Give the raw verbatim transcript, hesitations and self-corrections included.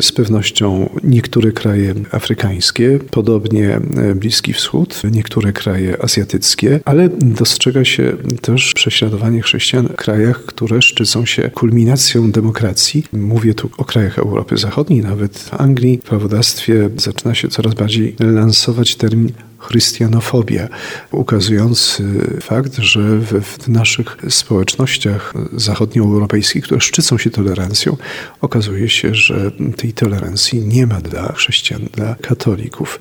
z pewnością niektóre kraje afrykańskie, podobnie Bliski Wschód, niektóre kraje azjatyckie, ale dostrzega się też prześladowanie chrześcijan w krajach, które szczycą się kulminacją demokracji. Mówię tu o krajach Europy Zachodniej, nawet w Anglii w prawodawstwie zaczyna się coraz bardziej lansować termin chrystianofobia, ukazujący fakt, że w, w naszych społecznościach zachodnioeuropejskich, które szczycą się tolerancją, okazuje się, że tej tolerancji nie ma dla chrześcijan, dla katolików.